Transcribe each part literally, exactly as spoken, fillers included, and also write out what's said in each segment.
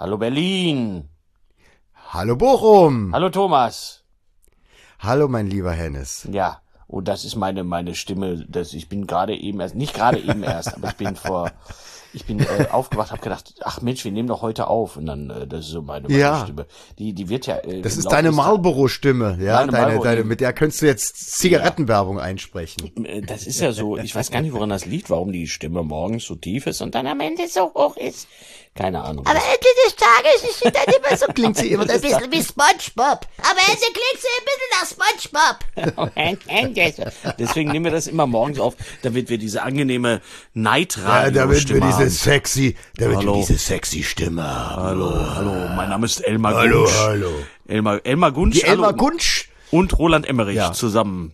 Hallo Berlin. Hallo Bochum. Hallo Thomas. Hallo mein lieber Hennes. Ja, und das ist meine meine Stimme. Das, ich bin gerade eben erst, nicht gerade eben erst, aber ich bin vor, ich bin äh, aufgewacht, habe gedacht, ach Mensch, wir nehmen doch heute auf. Und dann, äh, das ist so meine, meine Ja. Stimme. Die die wird ja. Äh, Das ist Laufe deine des Marlboro-Stimme, ja, Meine deine, Marlboro- deine, mit der könntest du jetzt Zigarettenwerbung einsprechen. Ta- äh, Das ist ja so, ich weiß gar nicht, woran das liegt, warum die Stimme morgens so tief ist und dann am Ende so hoch ist. Keine Ahnung. Am Ende des Tages ist sie dann immer so, klingt sie immer ein bisschen wie SpongeBob. Am Ende klingt sie ein bisschen nach SpongeBob. Deswegen nehmen wir das immer morgens auf, damit wir diese angenehme Ja, Night-Radio-Stimme damit wir diese haben. sexy, damit Hallo. wir diese sexy Stimme haben. Hallo, hallo, mein Name ist Elmar Hallo, Gunsch. hallo. Elmar, Elmar Gunsch, Die Elmar hallo, Gunsch. und Roland Emmerich Ja. zusammen.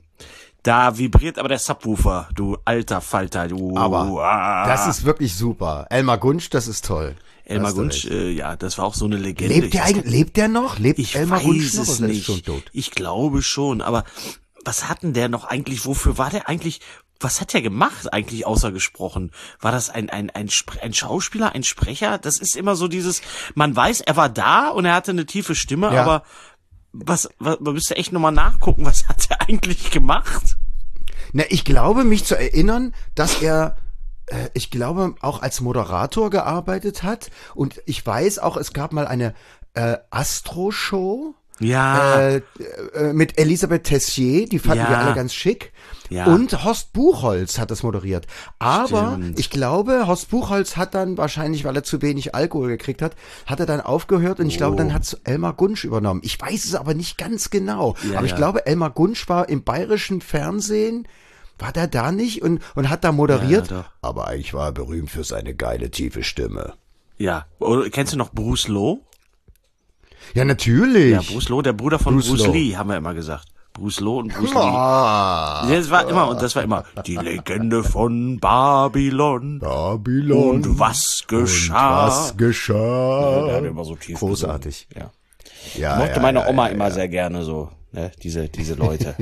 Da vibriert aber der Subwoofer, du alter Falter, du. Aber ah. das ist wirklich super. Elmar Gunsch, das ist toll. Elmar Hast du Gunsch, recht. äh, ja, das war auch so eine Legende. Lebt Ich der weiß eigentlich, lebt der noch? Lebt Ich Elmar weiß Gunsch noch es oder nicht. ist schon tot? Ich glaube schon, aber was hat denn der noch eigentlich, wofür war der eigentlich, was hat der gemacht eigentlich außer gesprochen? War das ein, ein, ein, Spre- ein Schauspieler, ein Sprecher? Das ist immer so dieses, man weiß, er war da und er hatte eine tiefe Stimme, Ja. aber was, was, man müsste echt nochmal nachgucken, was hat er eigentlich gemacht? Na, ich glaube, mich zu erinnern, dass er, äh, ich glaube, auch als Moderator gearbeitet hat. Und ich weiß auch, es gab mal eine äh, Astro-Show Ja, äh, äh, mit Elisabeth Tessier, die fanden Ja. wir alle ganz schick. Ja. Und Horst Buchholz hat das moderiert. Aber Stimmt. ich glaube, Horst Buchholz hat dann wahrscheinlich, weil er zu wenig Alkohol gekriegt hat, hat er dann aufgehört und ich glaube, Oh. dann hat Elmar Gunsch übernommen. Ich weiß es aber nicht ganz genau. Ja, aber ich ja. glaube, Elmar Gunsch war im bayerischen Fernsehen, war der da nicht und, und hat da moderiert. Ja, ja, doch. Aber eigentlich war er berühmt für seine geile, tiefe Stimme. ja. Oder, kennst du noch Bruce Lowe? Ja, natürlich. Ja, Bruce Lowe, der Bruder von Bruce Bruce, Lowe. Lee, haben wir immer gesagt. Bruce Lowe und Bruce Lee. Ah, Ja, das war immer, und das war immer die Legende von Babylon. Babylon. Und was geschah? Was geschah? Der hat immer so tief Großartig. gesungen. Ja. Ja, Ich mochte ja, meine ja, Oma ja, immer ja. sehr gerne so, ne, diese, diese Leute.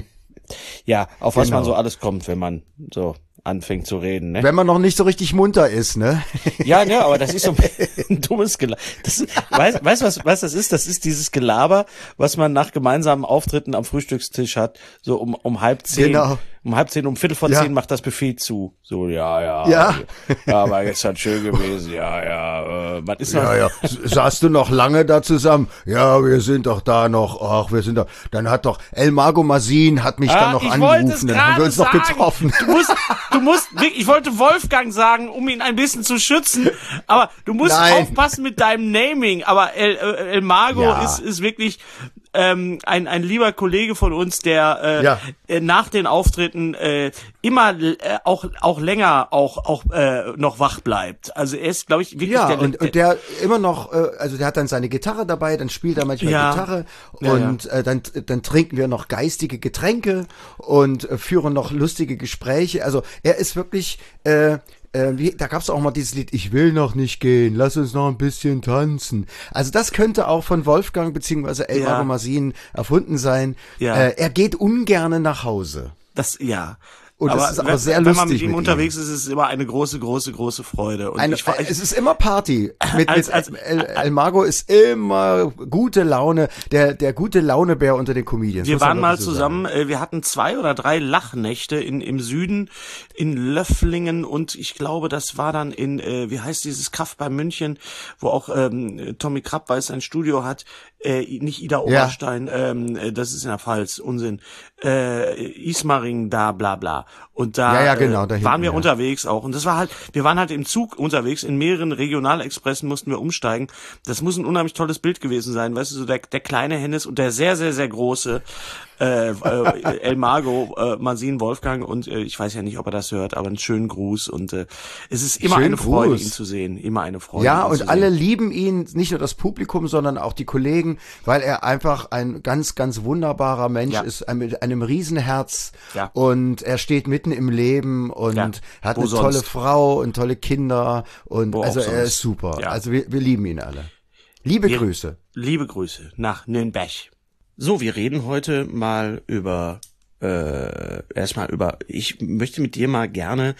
Ja, auf was Genau. man so alles kommt, wenn man so anfängt zu reden, ne? Wenn man noch nicht so richtig munter ist, ne? Ja, ne, aber das ist so ein dummes Gelaber. Das, weißt, weißt du, was, was das ist? Das ist dieses Gelaber, was man nach gemeinsamen Auftritten am Frühstückstisch hat, so um, um halb zehn. Genau. Um halb zehn, um viertel vor Ja. zehn macht das Buffet zu. So, ja, ja. Ja. Ja, war gestern schön gewesen, ja, ja. Äh, man ist noch, Ja, ja. S- Saßt du noch lange da zusammen? Ja, wir sind doch da noch. Ach, wir sind doch. Dann hat doch El Mago Masin hat mich Ah, dann noch ich wollte es angerufen. Dann haben wir uns noch gerade getroffen. Du musst, du musst, wirklich, ich wollte Wolfgang sagen, um ihn ein bisschen zu schützen, aber du musst Nein. aufpassen mit deinem Naming. Aber El, äh, El Mago Ja. ist, ist wirklich ähm, ein, ein lieber Kollege von uns, der äh, Ja. äh, nach den Auftritten äh, immer äh, auch auch länger auch auch äh, noch wach bleibt. Also er ist, glaube ich, wirklich Ja, der, und, und der immer noch, äh, also der hat dann seine Gitarre dabei, dann spielt er manchmal Ja. Gitarre Ja, und Äh, dann, dann trinken wir noch geistige Getränke und äh, führen noch lustige Gespräche. Also er ist wirklich, äh, äh, wie, da gab's auch mal dieses Lied, ich will noch nicht gehen, lass uns noch ein bisschen tanzen. Also das könnte auch von Wolfgang beziehungsweise El Ja. Mago Masin erfunden sein. Ja. Äh, er geht ungerne nach Hause. das ja. Und das ist aber wenn, sehr wenn man lustig mit ihm mit unterwegs ist, ist es immer eine große, große, große Freude. Und Eine, ich, ich, es ist immer Party. Mit, Als- mit als- El, El Mago ist immer gute Laune, der, der gute Launebär unter den Comedians. Wir muss man waren mal wirklich so zusammen, sagen. äh, wir hatten zwei oder drei Lachnächte in, im Süden, in Löfflingen und ich glaube, das war dann in, äh, wie heißt dieses Kaff bei München, wo auch ähm, Tommy Krabbeis ein Studio hat, äh, nicht Ida Oberstein, ähm, äh, das ist in der Pfalz, Unsinn, äh, Ismaring, da, bla bla. Und da Ja, ja, genau, äh, da waren hinten, wir ja. unterwegs auch. Und das war halt, wir waren halt im Zug unterwegs, in mehreren Regionalexpressen mussten wir umsteigen. Das muss ein unheimlich tolles Bild gewesen sein, weißt du, so der, der kleine Hennes und der sehr, sehr, sehr große äh, äh, El Mago, äh, Masin Wolfgang und äh, ich weiß ja nicht, ob er das hört, aber einen schönen Gruß und äh, es ist immer Schönen eine Freude, Gruß. ihn zu sehen, immer eine Freude. Ja, ihn und zu alle sehen. lieben ihn, nicht nur das Publikum, sondern auch die Kollegen, weil er einfach ein ganz, ganz wunderbarer Mensch Ja. ist, ein- mit einem Riesenherz Ja. und er steht mitten im Leben und Ja. er hat Wo eine sonst? tolle Frau und tolle Kinder und Wo auch also er sonst. ist super. Ja. Also wir, wir lieben ihn alle. Liebe Wir- Grüße. Liebe Grüße nach Nürnberg. So, wir reden heute mal über, äh, erstmal über, ich möchte mit dir mal gerne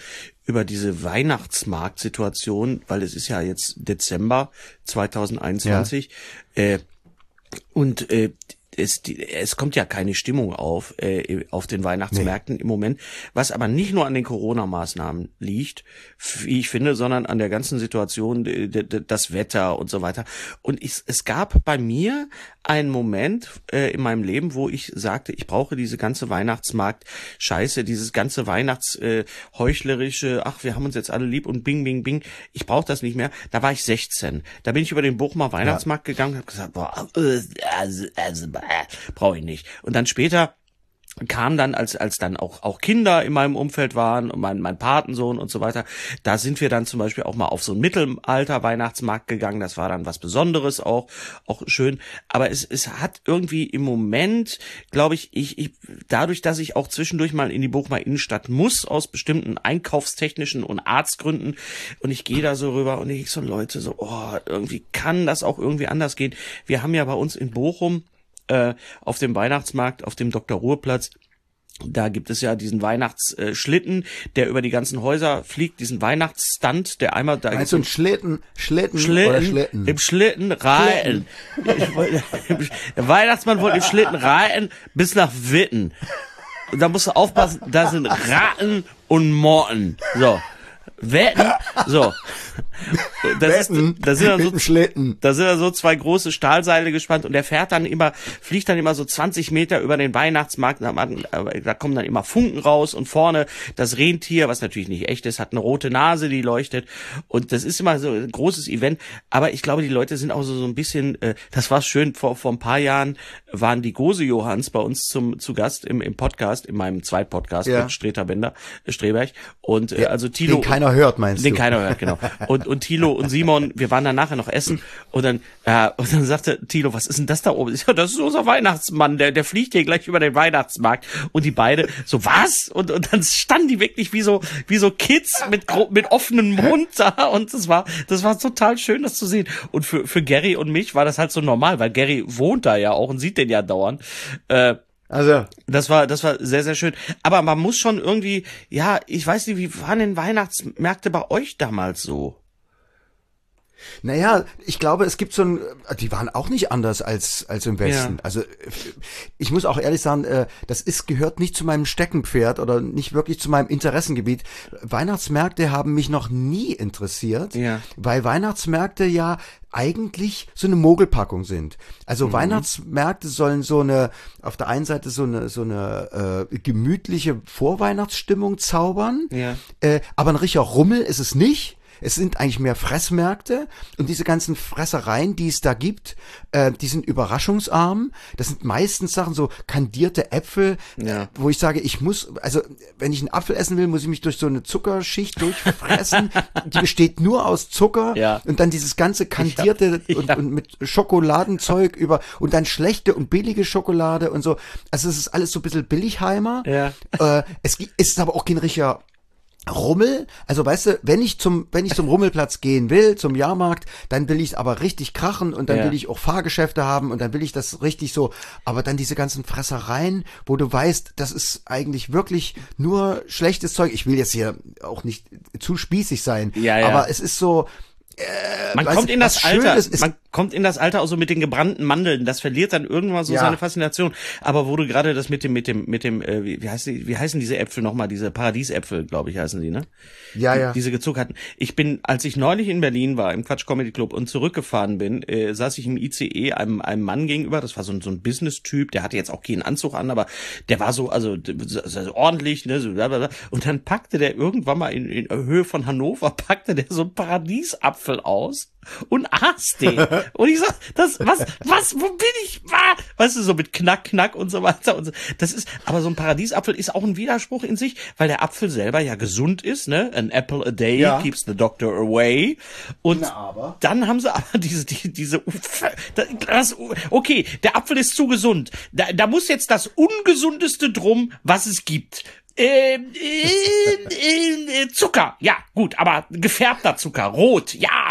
über diese Weihnachtsmarktsituation, weil es ist ja jetzt Dezember zweitausendeinundzwanzig, ja. äh, und äh, Es, die, es kommt ja keine Stimmung auf äh, auf den Weihnachtsmärkten nee. im Moment, was aber nicht nur an den Corona-Maßnahmen liegt, wie ich finde, sondern an der ganzen Situation, d- d- das Wetter und so weiter. Und ich, es gab bei mir einen Moment äh, in meinem Leben, wo ich sagte, ich brauche diese ganze Weihnachtsmarkt-Scheiße, dieses ganze Weihnachts-heuchlerische, äh, ach, wir haben uns jetzt alle lieb und bing, bing, bing, ich brauche das nicht mehr. Da war ich sechzehn. Da bin ich über den Bochumer Weihnachtsmarkt ja. gegangen und habe gesagt, boah, äh, also, also, brauche ich nicht. Und dann später kam dann, als als dann auch auch Kinder in meinem Umfeld waren und mein mein Patensohn und so weiter, da sind wir dann zum Beispiel auch mal auf so einen Mittelalter-Weihnachtsmarkt gegangen. Das war dann was Besonderes auch, auch schön. Aber es es hat irgendwie im Moment, glaube ich, ich ich dadurch, dass ich auch zwischendurch mal in die Bochumer Innenstadt muss, aus bestimmten einkaufstechnischen und Arztgründen, und ich gehe da so rüber und ich so, Leute, so, oh, irgendwie kann das auch irgendwie anders gehen. Wir haben ja bei uns in Bochum auf dem Weihnachtsmarkt, auf dem Doktor Ruhrplatz, da gibt es ja diesen Weihnachtsschlitten, der über die ganzen Häuser fliegt, diesen Weihnachtsstand, der einmal da... Also ein Schlitten, Schlitten, Schlitten oder Schlitten? Im Schlitten reiten. Der Weihnachtsmann wollte im Schlitten reiten bis nach Witten. Und da musst du aufpassen, da sind Ratten und Motten. So. Wetten, so. Das Wetten, ist, da sind dann so, Schlitten. da sind dann so zwei große Stahlseile gespannt und der fährt dann immer, fliegt dann immer so zwanzig Meter über den Weihnachtsmarkt, da, da kommen dann immer Funken raus und vorne das Rentier, was natürlich nicht echt ist, hat eine rote Nase, die leuchtet, und das ist immer so ein großes Event, aber ich glaube, die Leute sind auch so, so ein bisschen, äh, das war schön, vor, vor ein paar Jahren waren die Gose-Johans bei uns zum, zu Gast im, im Podcast, in meinem Zweitpodcast ja. mit Streter Bender, äh, Streberg, und äh, ja, also Thilo. Den keiner hört, meinst den du? Den keiner hört, genau. Und, und Thilo und Simon, wir waren dann nachher noch essen, und dann, äh, und dann sagte Thilo, was ist denn das da oben? Ich so, das ist unser Weihnachtsmann, der, der fliegt hier gleich über den Weihnachtsmarkt. Und die beide so, was? Und, und dann standen die wirklich wie so, wie so Kids mit, mit offenem Mund da, und das war, das war total schön, das zu sehen. Und für, für Gary und mich war das halt so normal, weil Gary wohnt da ja auch und sieht den ja dauernd. Äh, Also, das war, das war sehr, sehr schön. Aber man muss schon irgendwie, ja, ich weiß nicht, wie waren denn Weihnachtsmärkte bei euch damals so? Naja, ich glaube, es gibt so ein, die waren auch nicht anders als als im Westen. Ja. Also ich muss auch ehrlich sagen, das ist gehört nicht zu meinem Steckenpferd oder nicht wirklich zu meinem Interessengebiet. Weihnachtsmärkte haben mich noch nie interessiert, ja. weil Weihnachtsmärkte ja eigentlich so eine Mogelpackung sind. Also mhm. Weihnachtsmärkte sollen so eine, auf der einen Seite so eine so eine äh, gemütliche Vorweihnachtsstimmung zaubern, ja. äh, aber ein richtiger Rummel ist es nicht. Es sind eigentlich mehr Fressmärkte, und diese ganzen Fressereien, die es da gibt, äh, die sind überraschungsarm. Das sind meistens Sachen, so kandierte Äpfel, ja. wo ich sage, ich muss, also wenn ich einen Apfel essen will, muss ich mich durch so eine Zuckerschicht durchfressen. Die besteht nur aus Zucker, ja. und dann dieses ganze kandierte ja. und, ja. und mit Schokoladenzeug über, und dann schlechte und billige Schokolade und so. Also es ist alles so ein bisschen Billigheimer. Ja. Äh, es ist aber auch kein richtiger Rummel, also weißt du, wenn ich zum wenn ich zum Rummelplatz gehen will, zum Jahrmarkt, dann will ich es aber richtig krachen, und dann ja. will ich auch Fahrgeschäfte haben, und dann will ich das richtig so, aber dann diese ganzen Fressereien, wo du weißt, das ist eigentlich wirklich nur schlechtes Zeug. Ich will jetzt hier auch nicht zu spießig sein, ja, ja. aber es ist so, äh, man kommt in das Alter, man kommt in das Alter auch so mit den gebrannten Mandeln, das verliert dann irgendwann so ja. seine Faszination. Aber wo du gerade das mit dem, mit dem, mit dem, äh, wie, wie heißt die, wie heißen diese Äpfel nochmal, diese Paradiesäpfel, glaube ich, heißen die, ne? Ja, die, ja. Diese gezuckerten. Ich bin, als ich neulich in Berlin war, im Quatsch Comedy Club, und zurückgefahren bin, äh, saß ich im I C E einem, einem Mann gegenüber, das war so ein, so ein Business-Typ, der hatte jetzt auch keinen Anzug an, aber der war so, also, also ordentlich, ne, so, blablabla. Und dann packte der irgendwann mal in, in Höhe von Hannover, packte der so einen Paradiesapfel aus und aß den. Und ich sag, das, was, was, wo bin ich? Weißt du, so mit Knack, Knack und so weiter und so. Das ist, aber so ein Paradiesapfel ist auch ein Widerspruch in sich, weil der Apfel selber ja gesund ist, ne? An apple a day ja. keeps the doctor away. Und Na, aber. dann haben sie aber diese, die, diese, das, okay, der Apfel ist zu gesund. Da, da muss jetzt das Ungesundeste drum, was es gibt. Äh, äh, äh, Zucker, ja, gut, aber gefärbter Zucker, rot, ja, hm,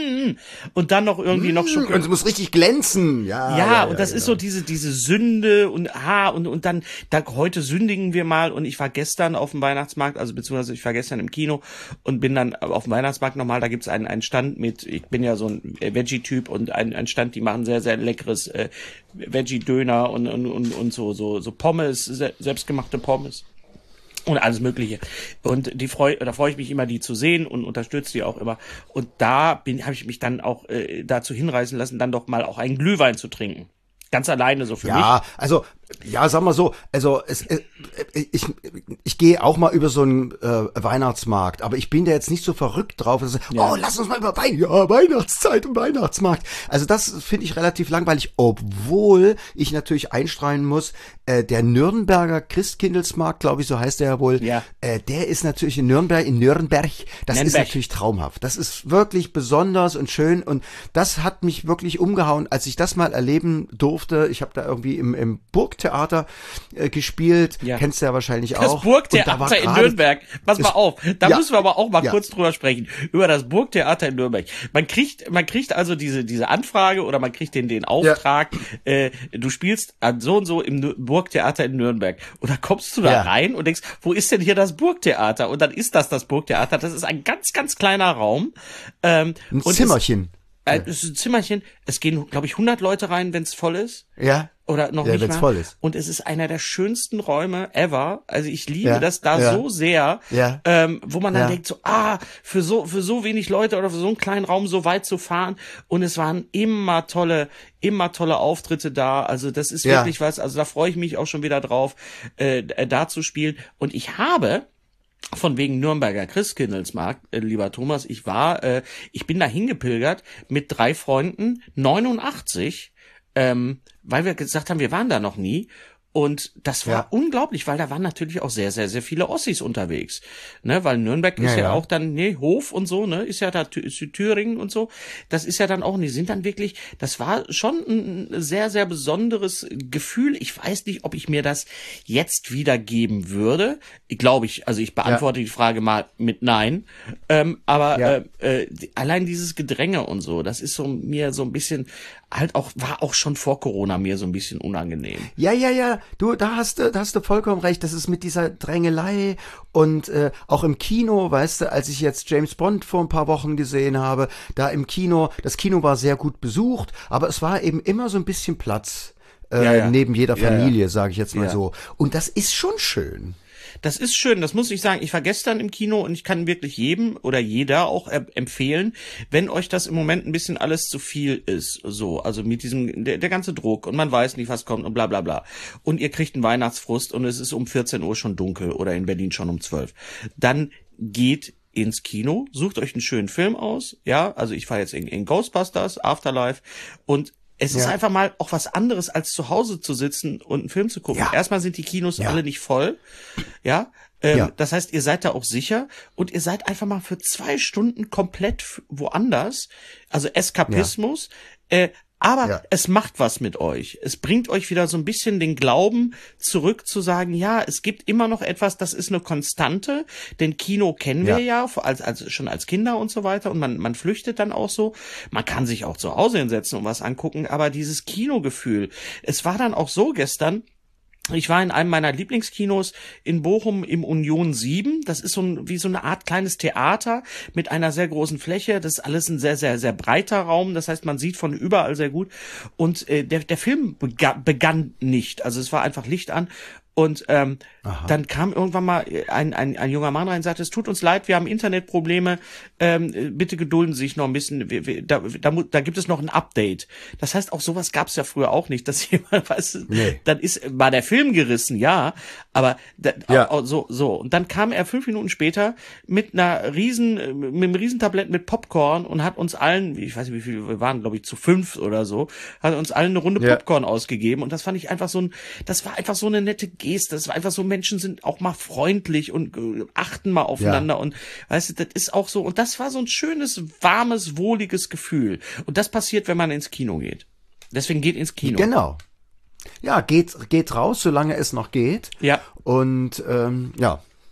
mm, und dann noch irgendwie noch Schokolade. Und es muss richtig glänzen. Ja, Ja, ja, ja und das genau. ist so diese diese Sünde und ah und und dann da heute sündigen wir mal und ich war gestern auf dem Weihnachtsmarkt, also beziehungsweise ich war gestern im Kino und bin dann auf dem Weihnachtsmarkt nochmal, da gibt's einen einen Stand mit, ich bin ja so ein Veggie-Typ und ein ein Stand, die machen sehr sehr leckeres äh, Veggie-Döner und und und und so so so Pommes, se- selbstgemachte Pommes. Und alles Mögliche. Und die freu, da freue ich mich immer, die zu sehen und unterstütze die auch immer. Und da bin, habe ich mich dann auch äh, dazu hinreißen lassen, dann doch mal auch einen Glühwein zu trinken. Ganz alleine so für mich. Ja, also, ja, sag mal so, also es, äh, ich, ich gehe auch mal über so einen äh, Weihnachtsmarkt, aber ich bin da jetzt nicht so verrückt drauf, dass, Ja. oh, lass uns mal über Wein, ja, Weihnachtszeit und Weihnachtsmarkt. Also das finde ich relativ langweilig, obwohl ich natürlich einstreuen muss, äh, der Nürnberger Christkindlesmarkt, glaube ich, so heißt der ja wohl, Ja. äh, der ist natürlich in Nürnberg, in Nürnberg, das ist Nürnberg. natürlich traumhaft. Das ist wirklich besonders und schön und das hat mich wirklich umgehauen, als ich das mal erleben durfte. Ich habe da irgendwie im, im Burgtheater äh, gespielt, Ja. kennst du ja wahrscheinlich Das auch. Und da war Burgtheater in gerade- Nürnberg. Pass mal es- auf. Da ja. müssen wir aber auch mal Ja. kurz drüber sprechen. Über das Burgtheater in Nürnberg. Man kriegt, man kriegt also diese, diese Anfrage oder man kriegt den, den Auftrag, äh, du spielst an so und so im Nür- Burgtheater in Nürnberg. Und da kommst du da Ja. rein und denkst, wo ist denn hier das Burgtheater? Und dann ist das das Burgtheater. Das ist ein ganz, ganz kleiner Raum. Ähm, Ein und Zimmerchen. Es, äh, es ist ein Zimmerchen. Es gehen, glaube ich, hundert Leute rein, wenn es voll ist. Ja. Oder noch Ja, nicht wenn's mal. voll ist. Und es ist einer der schönsten Räume ever. Also ich liebe Ja, das da ja. so sehr, Ja. ähm, wo man dann Ja. denkt so, ah, für so für so wenig Leute oder für so einen kleinen Raum so weit zu fahren. Und es waren immer tolle, immer tolle Auftritte da. Also das ist Ja. wirklich was. Also da freue ich mich auch schon wieder drauf, äh, da zu spielen. Und ich habe von wegen Nürnberger Christkindlesmarkt, äh, lieber Thomas, ich war, äh, ich bin da hingepilgert mit drei Freunden, neunundachtzig, ähm, weil wir gesagt haben, wir waren da noch nie. Und das war Ja. unglaublich, weil da waren natürlich auch sehr, sehr, sehr viele Ossis unterwegs. Ne, weil Nürnberg ist Ja, ja, ja. auch dann, ne, Hof und so, ne, ist ja da Thü- ist Thüringen und so. Das ist ja dann auch, die sind dann wirklich, das war schon ein sehr, sehr besonderes Gefühl. Ich weiß nicht, ob ich mir das jetzt wieder geben würde. Ich glaube ich, also ich beantworte die Frage mal mit Nein. Ähm, aber Ja. äh, äh, die- allein dieses Gedränge und so, das ist so mir so ein bisschen, halt auch, war auch schon vor Corona mir so ein bisschen unangenehm. Ja, ja, ja, du, da hast du, da hast du vollkommen recht. Das ist mit dieser Drängelei und äh, auch im Kino, weißt du, als ich jetzt James Bond vor ein paar Wochen gesehen habe, da im Kino, das Kino war sehr gut besucht, aber es war eben immer so ein bisschen Platz äh, Ja, ja. neben jeder Ja, ja. Familie, sage ich jetzt mal Ja. so. Und das ist schon schön. Das ist schön, das muss ich sagen. Ich war gestern im Kino und ich kann wirklich jedem oder jeder auch äh, empfehlen, wenn euch das im Moment ein bisschen alles zu viel ist, so, also mit diesem, der, der ganze Druck und man weiß nicht, was kommt und bla bla bla. Und ihr kriegt einen Weihnachtsfrust und es ist um vierzehn Uhr schon dunkel oder in Berlin schon um zwölf. Dann geht ins Kino, sucht euch einen schönen Film aus, ja, also ich war jetzt in, in Ghostbusters, Afterlife und es ist Ja. einfach mal auch was anderes, als zu Hause zu sitzen und einen Film zu gucken. Ja. Erstmal sind die Kinos Ja. alle nicht voll, ja. Ähm, Ja. Das heißt, ihr seid da auch sicher und ihr seid einfach mal für zwei Stunden komplett f- woanders. Also Eskapismus. Äh, aber Ja. es macht was mit euch. Es bringt euch wieder so ein bisschen den Glauben zurück zu sagen, ja, es gibt immer noch etwas, das ist eine Konstante. Denn Kino kennen wir ja, als, als, schon als Kinder und so weiter. Und man, man flüchtet dann auch so. Man kann sich auch zu Hause hinsetzen und was angucken. Aber dieses Kinogefühl, es war dann auch so gestern, ich war in einem meiner Lieblingskinos in Bochum im Union sieben. Das ist so ein, wie so eine Art kleines Theater mit einer sehr großen Fläche. Das ist alles ein sehr, sehr, sehr breiter Raum. Das heißt, man sieht von überall sehr gut. Und äh, der, der Film begann, begann nicht. Also es war einfach Licht an. Und ähm, dann kam irgendwann mal ein, ein, ein junger Mann rein und sagte, es tut uns leid, wir haben Internetprobleme, ähm, bitte gedulden Sie sich noch ein bisschen, wir, wir, da, da, mu- da gibt es noch ein Update. Das heißt, auch sowas gab es ja früher auch nicht, dass jemand, weißt du, Nee. dann ist, war der Film gerissen, ja, aber da, Ja. au- au- so, so. Und dann kam er fünf Minuten später mit einer riesen, mit einem Riesentablett mit Popcorn und hat uns allen, ich weiß nicht wie viele, wir waren glaube ich zu fünf oder so, hat uns allen eine Runde Ja. Popcorn ausgegeben und das fand ich einfach so ein, das war einfach so eine nette Geste, das war einfach so, Menschen sind auch mal freundlich und äh, achten mal aufeinander und weißt du, das ist auch so, und das war so ein schönes, warmes, wohliges Gefühl und das passiert, wenn man ins Kino geht. Deswegen geht ins Kino. Genau. Ja, geht, geht raus, solange es noch geht. Ja. Und ähm, ja.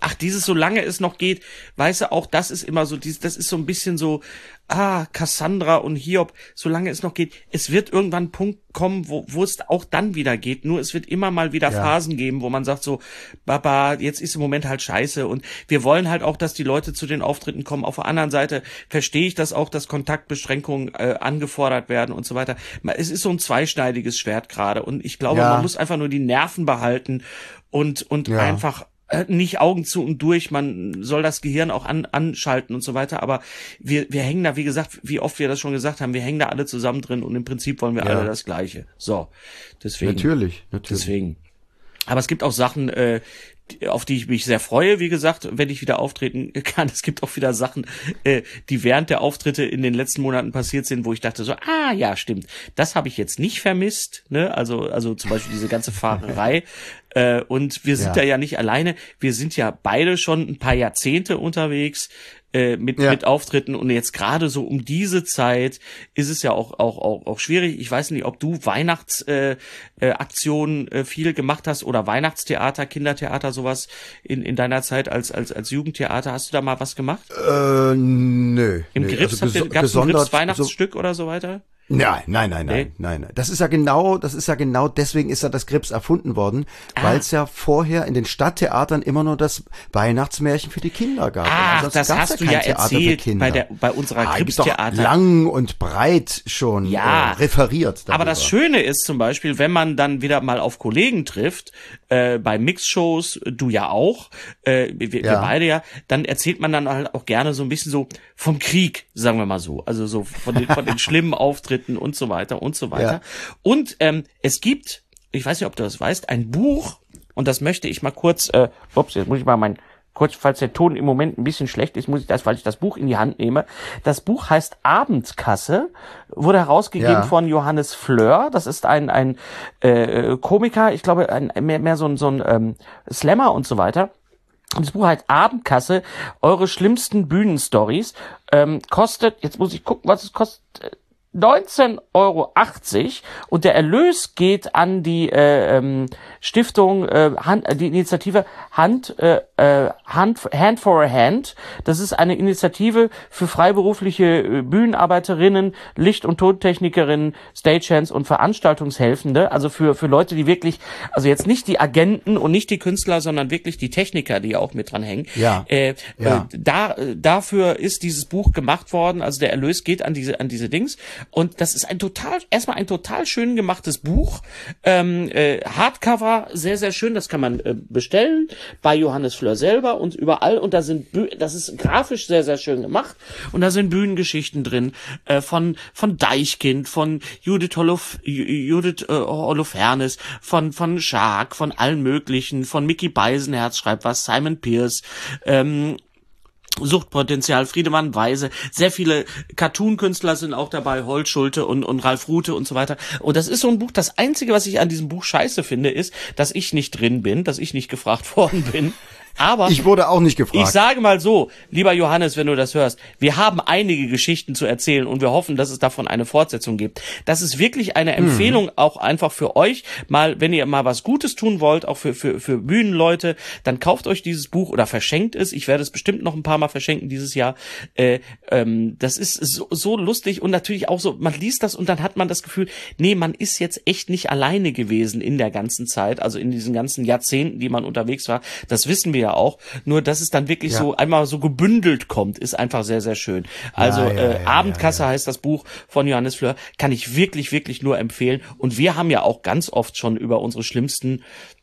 ach, dieses solange es noch geht, weißt du, auch das ist immer so, dieses, das ist so ein bisschen so, ah, Cassandra und Hiob, solange es noch geht, es wird irgendwann ein Punkt kommen, wo, wo es auch dann wieder geht, nur es wird immer mal wieder ja. Phasen geben, wo man sagt so, Baba, jetzt ist im Moment halt scheiße und wir wollen halt auch, dass die Leute zu den Auftritten kommen. Auf der anderen Seite verstehe ich das auch, dass Kontaktbeschränkungen äh, angefordert werden und so weiter. Es ist so ein zweischneidiges Schwert gerade und ich glaube, ja. man muss einfach nur die Nerven behalten und, und ja. einfach nicht Augen zu und durch, man soll das Gehirn auch an, anschalten und so weiter, aber wir, wir hängen da, wie gesagt, wie oft wir das schon gesagt haben, wir hängen da alle zusammen drin und im Prinzip wollen wir ja. alle das Gleiche. So, deswegen. Natürlich, natürlich. Deswegen. Aber es gibt auch Sachen, äh, auf die ich mich sehr freue, wie gesagt, wenn ich wieder auftreten kann. Es gibt auch wieder Sachen, äh, die während der Auftritte in den letzten Monaten passiert sind, wo ich dachte so, ah, ja, stimmt, das habe ich jetzt nicht vermisst, ne? Also, also zum Beispiel diese ganze Fahrerei. äh, und wir sind ja. da ja nicht alleine. Wir sind ja beide schon ein paar Jahrzehnte unterwegs äh, mit ja. mit Auftritten und jetzt gerade so um diese Zeit ist es ja auch auch auch, auch schwierig. Ich weiß nicht, ob du Weihnachtsaktionen äh, äh, Aktionen, äh, viel gemacht hast oder Weihnachtstheater, Kindertheater, sowas in in deiner Zeit als als als Jugendtheater. Hast du da mal was gemacht? Äh, nö. Im nö. Grips also gab es ein Grips Weihnachtsstück so, oder so weiter? Nein, nein, nein, nein, nee? nein, nein. Das ist ja genau, das ist ja genau, deswegen ist ja das Grips erfunden worden, ah. weil es ja vorher in den Stadttheatern immer nur das Weihnachtsmärchen für die Kinder gab. Ach, also das hast du ja erzählt bei der, bei unserer ah, Grips-Theater. Lang und breit schon ja. äh, referiert. Darüber. Aber das Schöne ist zum Beispiel, wenn man dann wieder mal auf Kollegen trifft, äh, bei Mixshows, du ja auch, äh, wir, ja. wir beide ja, dann erzählt man dann halt auch gerne so ein bisschen so vom Krieg, sagen wir mal so, also so von den, von den schlimmen Auftritten und so weiter und so weiter. Ja. Und ähm, es gibt, ich weiß nicht, ob du das weißt, ein Buch, und das möchte ich mal kurz, äh, ups, jetzt muss ich mal mein, kurz, falls der Ton im Moment ein bisschen schlecht ist, muss ich das, weil ich das Buch in die Hand nehme. Das Buch heißt Abendkasse, wurde herausgegeben ja. von Johannes Fleur. Das ist ein ein äh, Komiker, ich glaube, ein, mehr, mehr so ein, so ein ähm, Slammer und so weiter. Und das Buch heißt Abendkasse, eure schlimmsten Bühnenstories. Ähm, kostet, jetzt muss ich gucken, was es kostet, neunzehn Euro achtzig und der Erlös geht an die äh, ähm, Stiftung, äh, Hand, die Initiative Hand, äh, Hand, Hand for a Hand. Das ist eine Initiative für freiberufliche Bühnenarbeiterinnen, Licht- und Tontechnikerinnen, Stagehands und Veranstaltungshelfende. Also für für Leute, die wirklich, also jetzt nicht die Agenten und nicht die Künstler, sondern wirklich die Techniker, die auch mit dran hängen. Ja. Äh, ja. Äh, da dafür ist dieses Buch gemacht worden. Also der Erlös geht an diese an diese Dings. Und das ist ein total, erstmal ein total schön gemachtes Buch. Ähm, äh, Hardcover, sehr, sehr schön. Das kann man äh, bestellen bei Johannes Fleur selber und überall. Und da sind, Bü- das ist grafisch sehr, sehr schön gemacht. Und da sind Bühnengeschichten drin äh, von von Deichkind, von Judith Holof- Judith äh, Holofernes, von von Shark, von allen möglichen, von Mickey Beisenherz schreibt was, Simon Pierce, ähm, Suchtpotenzial, Friedemann Weise, sehr viele Cartoon-Künstler sind auch dabei, Holt Schulte und, und Ralf Rute und so weiter. Und das ist so ein Buch, das Einzige, was ich an diesem Buch scheiße finde, ist, dass ich nicht drin bin, dass ich nicht gefragt worden bin. Aber ich wurde auch nicht gefragt. Ich sage mal so, lieber Johannes, wenn du das hörst, wir haben einige Geschichten zu erzählen und wir hoffen, dass es davon eine Fortsetzung gibt. Das ist wirklich eine Empfehlung, hm. auch einfach für euch, mal, wenn ihr mal was Gutes tun wollt, auch für für für Bühnenleute, dann kauft euch dieses Buch oder verschenkt es. Ich werde es bestimmt noch ein paar Mal verschenken dieses Jahr. Äh, ähm, das ist so, so lustig und natürlich auch so, man liest das und dann hat man das Gefühl, nee, man ist jetzt echt nicht alleine gewesen in der ganzen Zeit, also in diesen ganzen Jahrzehnten, die man unterwegs war. Das wissen wir ja auch, nur dass es dann wirklich ja. so einmal so gebündelt kommt, ist einfach sehr, sehr schön. Also ja, ja, äh, ja, Abendkasse ja, ja. heißt das Buch von Johannes Fleur, kann ich wirklich, wirklich nur empfehlen. Und wir haben ja auch ganz oft schon über unsere schlimmsten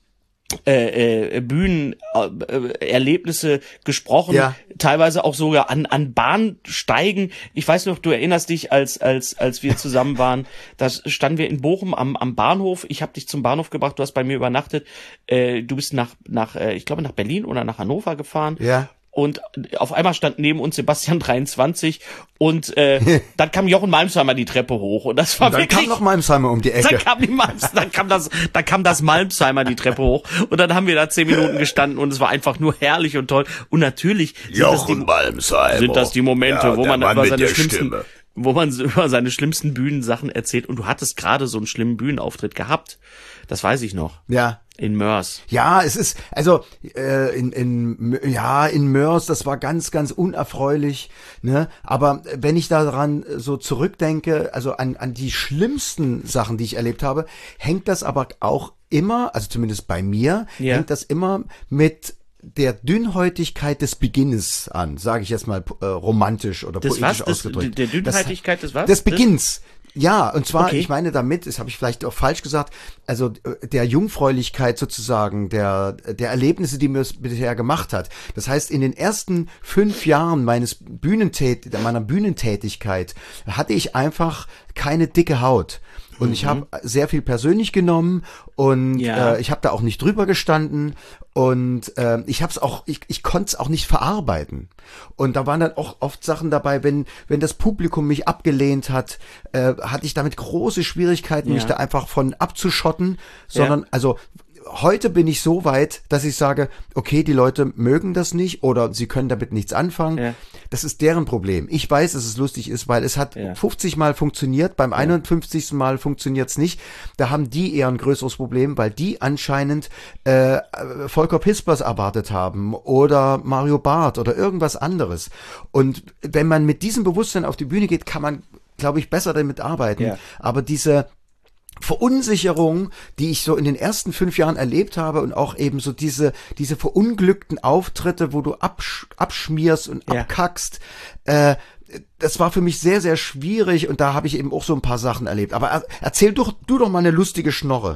äh, äh, Bühnenerlebnisse äh, gesprochen, ja. teilweise auch sogar an an Bahnsteigen. Ich weiß noch, du erinnerst dich, als als als wir zusammen waren, da standen wir in Bochum am am Bahnhof. Ich habe dich zum Bahnhof gebracht, du hast bei mir übernachtet. Äh, du bist nach nach äh, ich glaube nach Berlin oder nach Hannover gefahren. Ja. Und auf einmal stand neben uns Sebastian dreiundzwanzig und äh, dann kam Jochen Malmsheimer die Treppe hoch und das war und dann wirklich... Dann kam noch Malmsheimer um die Ecke. Dann kam, die Malms, dann kam das dann kam das Malmsheimer die Treppe hoch und dann haben wir da zehn Minuten gestanden und es war einfach nur herrlich und toll. Und natürlich sind, das die, sind das die Momente, ja, wo man Mann über seine schlimmsten... Stimme. wo man über seine schlimmsten Bühnensachen erzählt und du hattest gerade so einen schlimmen Bühnenauftritt gehabt. Das weiß ich noch. Ja. In Mörs. Ja, es ist, also äh, in, in ja, in Mörs, das war ganz, ganz unerfreulich, ne? Aber wenn ich daran so zurückdenke, also an, an die schlimmsten Sachen, die ich erlebt habe, hängt das aber auch immer, also zumindest bei mir, ja. hängt das immer mit der Dünnhäutigkeit des Beginns an, sage ich jetzt mal äh, romantisch oder das poetisch was? ausgedrückt. Das, der Dünnhäutigkeit des was? Des Beginns. Ja, und zwar, okay. ich meine damit, das habe ich vielleicht auch falsch gesagt, also der Jungfräulichkeit sozusagen, der der Erlebnisse, die mir bisher gemacht hat. Das heißt, in den ersten fünf Jahren meines Bühnentät meiner Bühnentätigkeit hatte ich einfach keine dicke Haut. Und mhm. ich habe sehr viel persönlich genommen und ja. äh, ich habe da auch nicht drüber gestanden und äh, ich habe es auch, ich, ich konnte es auch nicht verarbeiten. Und da waren dann auch oft Sachen dabei, wenn wenn das Publikum mich abgelehnt hat, äh, hatte ich damit große Schwierigkeiten, ja. mich da einfach von abzuschotten, sondern ja. also heute bin ich so weit, dass ich sage, okay, die Leute mögen das nicht oder sie können damit nichts anfangen. Ja. Das ist deren Problem. Ich weiß, dass es lustig ist, weil es hat ja. fünfzig Mal funktioniert, beim ja. einundfünfzigsten Mal funktioniert es nicht. Da haben die eher ein größeres Problem, weil die anscheinend äh, Volker Pispers erwartet haben oder Mario Barth oder irgendwas anderes. Und wenn man mit diesem Bewusstsein auf die Bühne geht, kann man, glaube ich, besser damit arbeiten. Ja. Aber diese Verunsicherung, die ich so in den ersten fünf Jahren erlebt habe und auch eben so diese diese verunglückten Auftritte, wo du absch- abschmierst und ja. abkackst, äh, das war für mich sehr, sehr schwierig und da habe ich eben auch so ein paar Sachen erlebt. Aber er, erzähl doch, du doch mal eine lustige Schnorre.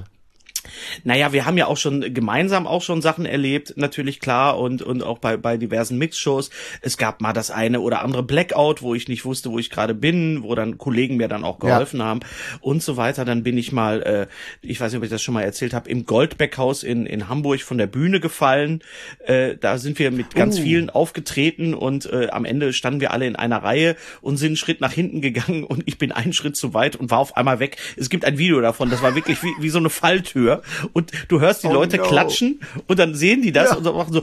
Naja, wir haben ja auch schon gemeinsam auch schon Sachen erlebt, natürlich klar, und und auch bei bei diversen Mixshows. Es gab mal das eine oder andere Blackout, wo ich nicht wusste, wo ich gerade bin, wo dann Kollegen mir dann auch geholfen ja. haben und so weiter. Dann bin ich mal, äh, ich weiß nicht, ob ich das schon mal erzählt habe, im Goldbeck-Haus in in Hamburg von der Bühne gefallen. Äh, da sind wir mit ganz uh. vielen aufgetreten und äh, am Ende standen wir alle in einer Reihe und sind einen Schritt nach hinten gegangen und ich bin einen Schritt zu weit und war auf einmal weg. Es gibt ein Video davon, das war wirklich wie, wie so eine Falltür. Und du hörst die oh Leute no. klatschen und dann sehen die das ja. und dann machen so,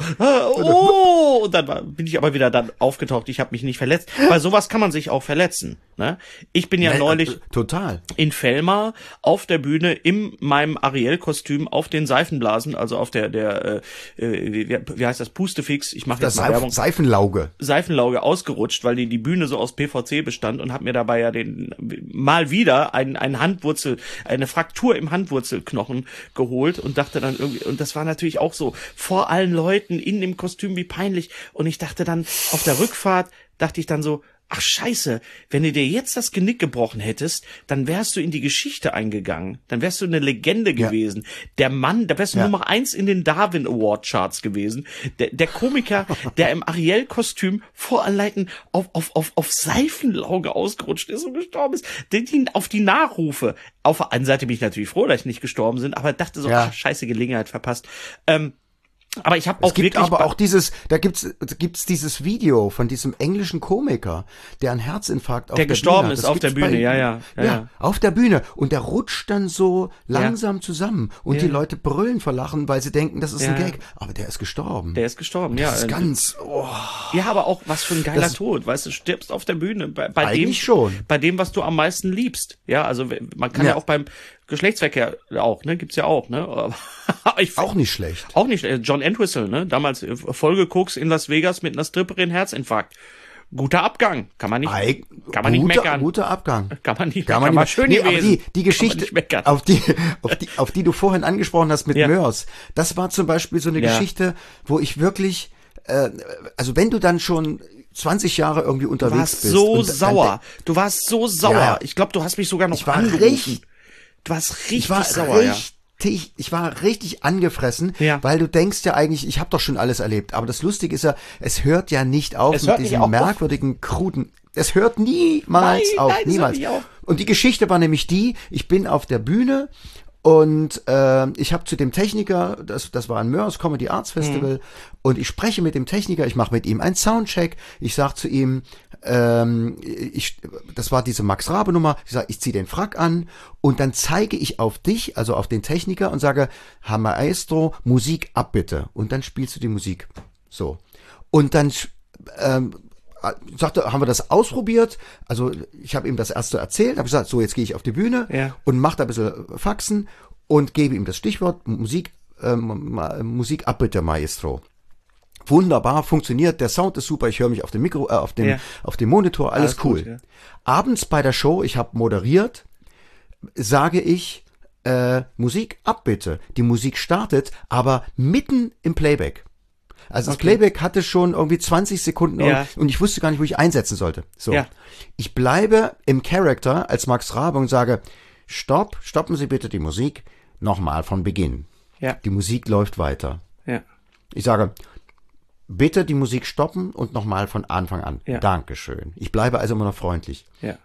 oh, und dann war, bin ich aber wieder dann aufgetaucht. Ich habe mich nicht verletzt. Bei sowas kann man sich auch verletzen. Ne? Ich bin ja Nein, neulich total in Velmar auf der Bühne in meinem Ariel-Kostüm auf den Seifenblasen, also auf der, der äh, wie, wie heißt das, Pustefix, ich mache jetzt mal Seif- Werbung. Seifenlauge. Seifenlauge ausgerutscht, weil die, die Bühne so aus P V C bestand und habe mir dabei ja den mal wieder ein, ein Handwurzel, eine Fraktur im Handwurzelknochen geholt und dachte dann irgendwie, und das war natürlich auch so vor allen Leuten in dem Kostüm, wie peinlich, und ich dachte dann auf der Rückfahrt, dachte ich dann so, ach scheiße, wenn du dir jetzt das Genick gebrochen hättest, dann wärst du in die Geschichte eingegangen, dann wärst du eine Legende gewesen. Ja. Der Mann, da wärst du ja. Nummer eins in den Darwin Award Charts gewesen. Der, der Komiker, der im Ariel-Kostüm vor allen Leuten auf, auf, auf, auf Seifenlauge ausgerutscht ist und gestorben ist. Den, den, auf die Nachrufe. Auf der einen Seite bin ich natürlich froh, dass ich nicht gestorben bin, aber dachte so, ja. ach, scheiße, Gelegenheit verpasst. Ähm, Aber ich habe auch es gibt wirklich aber auch dieses, da gibt's gibt's dieses Video von diesem englischen Komiker, der einen Herzinfarkt auf der, der gestorben Bühne ist auf der Bühne, bei, ja, ja, ja, ja, auf der Bühne und der rutscht dann so langsam ja. zusammen und ja. die Leute brüllen vor Lachen, weil sie denken, das ist ja. ein Gag, aber der ist gestorben. Der ist gestorben, ja. Das ist ganz. Oh. Ja, aber auch was für ein geiler das, Tod, weißt du, stirbst auf der Bühne bei, bei eigentlich dem schon. bei dem, was du am meisten liebst. Ja, also man kann ja, ja auch beim Geschlechtsverkehr auch, ne, gibt's ja auch, ne? Aber ich auch nicht schlecht. Auch nicht schlecht. John Entwistle, ne? Damals Folge Koks in Las Vegas mit einer Stripperin Herzinfarkt. Guter Abgang, kann man nicht, Ei, kann man guter, nicht meckern. Guter Abgang. Kann man nicht kann meckern. Man nicht schön nee, gewesen. Aber die, die Geschichte, auf die, auf die, auf die du vorhin angesprochen hast mit ja. Mörs, das war zum Beispiel so eine ja. Geschichte, wo ich wirklich, äh, also wenn du dann schon zwanzig Jahre irgendwie unterwegs bist. Du warst so und, sauer. Du warst so sauer. Ja. Ich glaube, du hast mich sogar noch ich war angerufen. Richtig, du warst richtig ich war sauer, richtig, ja. Ich war richtig angefressen, ja. weil du denkst ja eigentlich, ich habe doch schon alles erlebt. Aber das Lustige ist ja, es hört ja nicht auf es mit diesem merkwürdigen, kruden. Es hört niemals nein, auf, nein, niemals. Nicht auf. Und die Geschichte war nämlich die: Ich bin auf der Bühne und äh, ich habe zu dem Techniker, das das war ein Mörs Comedy Arts Festival, mhm. und ich spreche mit dem Techniker, ich mache mit ihm einen Soundcheck, ich sag zu ihm, ähm, ich, das war diese Max Rabe Nummer, ich sag, ich ziehe den Frack an und dann zeige ich auf dich, also auf den Techniker und sage, Herr Maestro, Musik ab bitte, und dann spielst du die Musik. So. Und dann ähm, sagte, haben wir das ausprobiert, also ich habe ihm das erste erzählt, habe gesagt, so, jetzt gehe ich auf die Bühne ja. und mache da ein bisschen Faxen und gebe ihm das Stichwort Musik ähm, Musikabbitte Maestro. Wunderbar, funktioniert, der Sound ist super, ich höre mich auf dem Mikro, äh, auf dem, ja. auf dem Monitor, alles, alles cool. Gut, ja. Abends bei der Show, ich habe moderiert, sage ich, äh, Musik ab bitte. Die Musik startet, aber mitten im Playback. Also das okay. Playback hatte schon irgendwie zwanzig Sekunden ja. und ich wusste gar nicht, wo ich einsetzen sollte. So, ja. Ich bleibe im Charakter als Max Rabe und sage, stopp, stoppen Sie bitte die Musik, nochmal von Beginn. Ja. Die Musik läuft weiter. Ja. Ich sage, bitte die Musik stoppen und nochmal von Anfang an. Ja. Dankeschön. Ich bleibe also immer noch freundlich. Ja.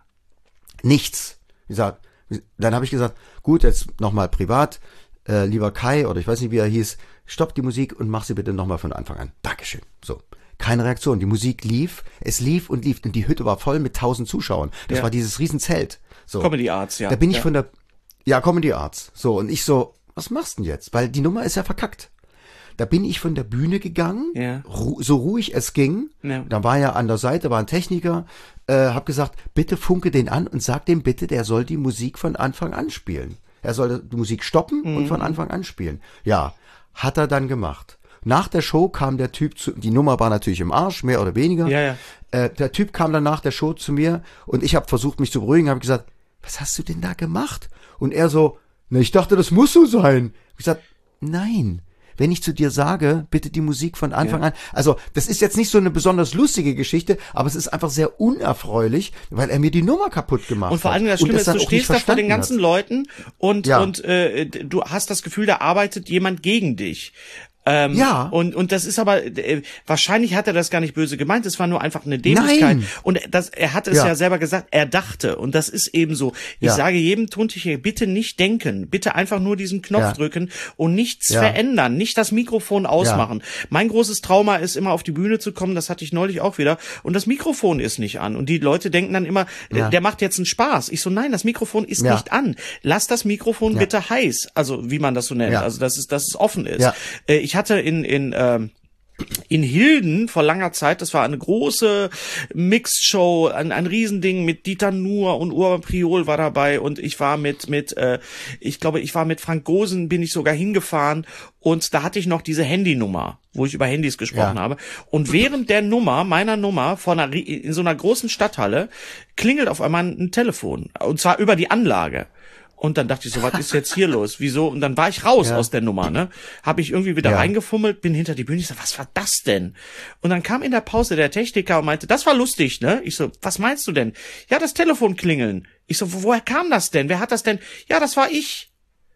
Nichts. Ich sag, dann habe ich gesagt, gut, jetzt nochmal privat, äh, lieber Kai, oder ich weiß nicht, wie er hieß, stopp die Musik und mach sie bitte nochmal von Anfang an. Dankeschön. So. Keine Reaktion. Die Musik lief, es lief und lief und die Hütte war voll mit tausend Zuschauern. Das ja. war dieses Riesenzelt. So. Comedy Arts, ja. Da bin ich ja. von der, ja, Comedy Arts. So. Und ich so, was machst du denn jetzt? Weil die Nummer ist ja verkackt. Da bin ich von der Bühne gegangen, ja. ru- so ruhig es ging. Ja. Da war ja an der Seite, war ein Techniker, äh, hab gesagt, bitte funke den an und sag dem bitte, der soll die Musik von Anfang an spielen. Er soll die Musik stoppen mhm. und von Anfang an spielen. Ja, hat er dann gemacht. Nach der Show kam der Typ zu, die Nummer war natürlich im Arsch, mehr oder weniger. Ja, ja. Äh, der Typ kam dann nach der Show zu mir und ich habe versucht, mich zu beruhigen, habe gesagt, was hast du denn da gemacht? Und er so, na, ich dachte, das muss so sein. Ich gesagt, nein. Wenn ich zu dir sage, bitte die Musik von Anfang ja. an. Also das ist jetzt nicht so eine besonders lustige Geschichte, aber es ist einfach sehr unerfreulich, weil er mir die Nummer kaputt gemacht hat. Und vor allem das Schlimme ist, du stehst da vor den ganzen hat. Leuten und, ja. und äh, du hast das Gefühl, da arbeitet jemand gegen dich. Ähm, ja. Und, und das ist aber, äh, wahrscheinlich hat er das gar nicht böse gemeint, es war nur einfach eine Dämlichkeit. Nein. Und das, er hat es ja. ja selber gesagt, er dachte, und das ist eben so. Ich ja. sage jedem Tontechniker, bitte nicht denken, bitte einfach nur diesen Knopf ja. drücken und nichts ja. verändern, nicht das Mikrofon ausmachen. Ja. Mein großes Trauma ist immer auf die Bühne zu kommen, das hatte ich neulich auch wieder, und das Mikrofon ist nicht an. Und die Leute denken dann immer, ja. der macht jetzt einen Spaß. Ich so, nein, das Mikrofon ist ja. nicht an. Lass das Mikrofon ja. bitte heiß, also wie man das so nennt, ja. also dass es, dass es offen ist. Ja. Äh, ich hatte in in ähm, in Hilden vor langer Zeit, das war eine große Mixed-Show, ein, ein Riesending mit Dieter Nuhr und Urban Priol war dabei und ich war mit mit äh, ich glaube, ich war mit Frank Gosen, bin ich sogar hingefahren und da hatte ich noch diese Handynummer, wo ich über Handys gesprochen ja. habe und während der Nummer, meiner Nummer von einer, in so einer großen Stadthalle klingelt auf einmal ein Telefon und zwar über die Anlage. Und dann dachte ich so, was ist jetzt hier los? Wieso? Und dann war ich raus ja. aus der Nummer, ne? Habe ich irgendwie wieder ja. reingefummelt, bin hinter die Bühne. Ich so, was war das denn? Und dann kam in der Pause der Techniker und meinte, das war lustig, ne? Ich so, was meinst du denn? Ja, das Telefon klingeln. Ich so, wo, woher kam das denn? Wer hat das denn? Ja, das war ich.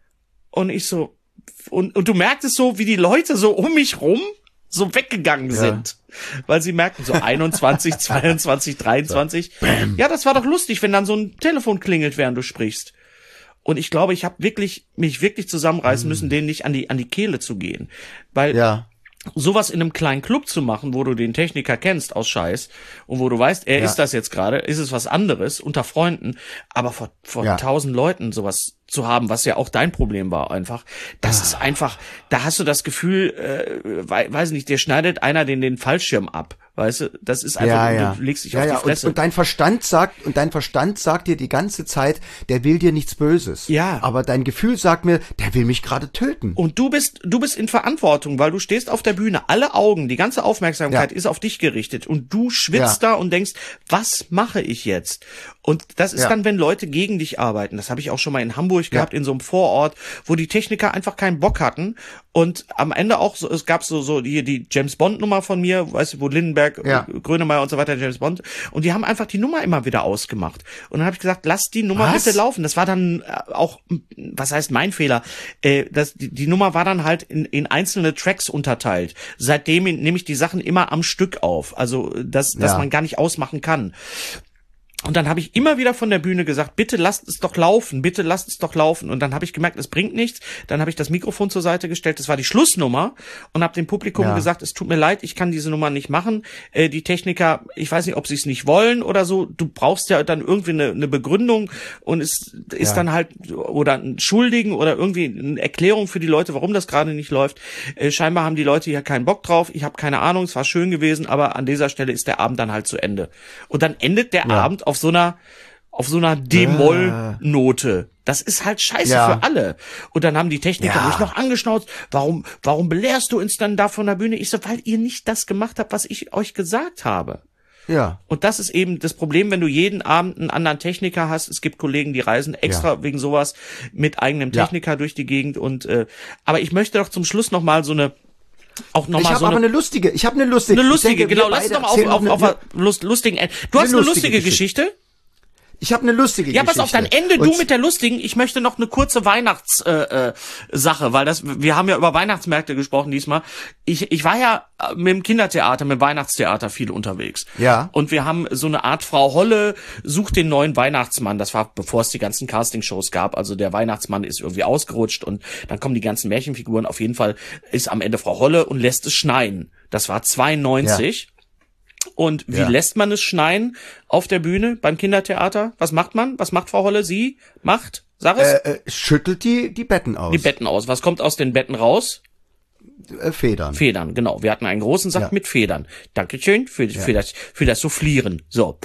Und ich so, und, und du merktest so, wie die Leute so um mich rum so weggegangen ja. sind. Weil sie merkten so einundzwanzig, zweiundzwanzig, dreiundzwanzig. So. Ja, das war doch lustig, wenn dann so ein Telefon klingelt, während du sprichst. Und ich glaube, ich habe wirklich mich wirklich zusammenreißen müssen, denen nicht an die an die Kehle zu gehen, weil ja. sowas in einem kleinen Club zu machen, wo du den Techniker kennst aus Scheiß und wo du weißt, er ja. ist das jetzt gerade, ist es was anderes unter Freunden, aber vor vor ja. tausend Leuten sowas zu haben, was ja auch dein Problem war einfach, das ah. ist einfach, da hast du das Gefühl, äh, weiß nicht, dir schneidet einer den den Fallschirm ab. Weißt du, das ist einfach, ja, ja. du legst dich ja, auf die ja. Fresse. Und, und dein Verstand sagt, und dein Verstand sagt dir die ganze Zeit, der will dir nichts Böses. Ja. Aber dein Gefühl sagt mir, der will mich gerade töten. Und du bist, du bist in Verantwortung, weil du stehst auf der Bühne, alle Augen, die ganze Aufmerksamkeit ja. ist auf dich gerichtet und du schwitzt ja. da und denkst, was mache ich jetzt? Und das ist ja. dann, wenn Leute gegen dich arbeiten. Das habe ich auch schon mal in Hamburg gehabt, ja. in so einem Vorort, wo die Techniker einfach keinen Bock hatten. Und am Ende auch so, es gab so, so die, die James Bond Nummer von mir, weißt du, wo Lindenberg, ja. Grönemeyer und so weiter, James Bond. Und die haben einfach die Nummer immer wieder ausgemacht. Und dann habe ich gesagt, lass die Nummer was? bitte laufen. Das war dann auch, was heißt mein Fehler? Äh, das, die, die Nummer war dann halt in, in einzelne Tracks unterteilt. Seitdem nehme ich die Sachen immer am Stück auf. Also, dass, dass ja. man gar nicht ausmachen kann. Und dann habe ich immer wieder von der Bühne gesagt, bitte lasst es doch laufen, bitte lasst es doch laufen. Und dann habe ich gemerkt, es bringt nichts. Dann habe ich das Mikrofon zur Seite gestellt, das war die Schlussnummer und habe dem Publikum ja. gesagt, es tut mir leid, ich kann diese Nummer nicht machen. Äh, die Techniker, ich weiß nicht, ob sie es nicht wollen oder so. Du brauchst ja dann irgendwie eine, eine Begründung und es ist ja. dann halt, oder ein Schuldigen oder irgendwie eine Erklärung für die Leute, warum das gerade nicht läuft. Äh, scheinbar haben die Leute hier keinen Bock drauf. Ich habe keine Ahnung, es war schön gewesen, aber an dieser Stelle ist der Abend dann halt zu Ende. Und dann endet der ja. Abend auf so einer auf so einer D-Moll-Note. Das ist halt scheiße Ja. für alle. Und dann haben die Techniker Ja. mich noch angeschnauzt. Warum, warum belehrst du uns dann da von der Bühne? Ich so, weil ihr nicht das gemacht habt, was ich euch gesagt habe. Ja. Und das ist eben das Problem, wenn du jeden Abend einen anderen Techniker hast. Es gibt Kollegen, die reisen extra Ja. wegen sowas mit eigenem Ja. Techniker durch die Gegend. Und äh, aber ich möchte doch zum Schluss noch mal so eine auch noch Ich mal habe so aber eine, eine lustige, ich habe eine lustige. eine ich lustige, denke, wir genau. Lass uns beide doch mal auf, erzählen auf, noch auf, eine- auf lust, lustigen Ende. Du eine hast eine lustige lustige Geschichte? Ich habe eine lustige Ja, Geschichte. pass auf, dann Ende du Und- mit der lustigen. Ich möchte noch eine kurze Weihnachtssache, äh, äh, Sache, weil das, wir haben ja über Weihnachtsmärkte gesprochen diesmal. Ich, ich war ja äh, mit dem Kindertheater, mit dem Weihnachtstheater viel unterwegs. Ja. Und wir haben so eine Art Frau Holle sucht den neuen Weihnachtsmann. Das war, bevor es die ganzen Castingshows gab. Also der Weihnachtsmann ist irgendwie ausgerutscht und dann kommen die ganzen Märchenfiguren. Auf jeden Fall ist am Ende Frau Holle und lässt es schneien. Das war zweiundneunzig. Und wie Ja. lässt man es schneien auf der Bühne beim Kindertheater? Was macht man? Was macht Frau Holle? Sie macht, sag es, Äh, äh, schüttelt die die Betten aus. die Betten aus. Was kommt aus den Betten raus? äh, Federn. Federn, genau. Wir hatten einen großen Sack Ja. mit Federn. Dankeschön für, für das, für das Soufflieren. So.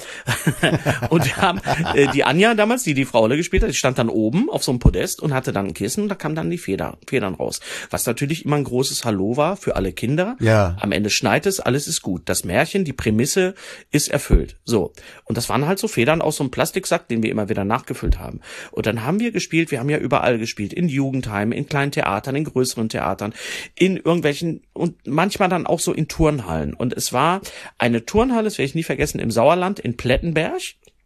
Und wir haben, äh, die Anja damals, die die Frau Holle gespielt hat, die stand dann oben auf so einem Podest und hatte dann ein Kissen und da kamen dann die Feder, Federn raus. Was natürlich immer ein großes Hallo war für alle Kinder. Ja. Am Ende schneit es, alles ist gut. Das Märchen, die Prämisse ist erfüllt. So. Und das waren halt so Federn aus so einem Plastiksack, den wir immer wieder nachgefüllt haben. Und dann haben wir gespielt, wir haben ja überall gespielt, in Jugendheimen, in kleinen Theatern, in größeren Theatern, in irgendwelchen und manchmal dann auch so in Turnhallen. Und es war eine Turnhalle, das werde ich nie vergessen, im Sauerland in Plettenberg.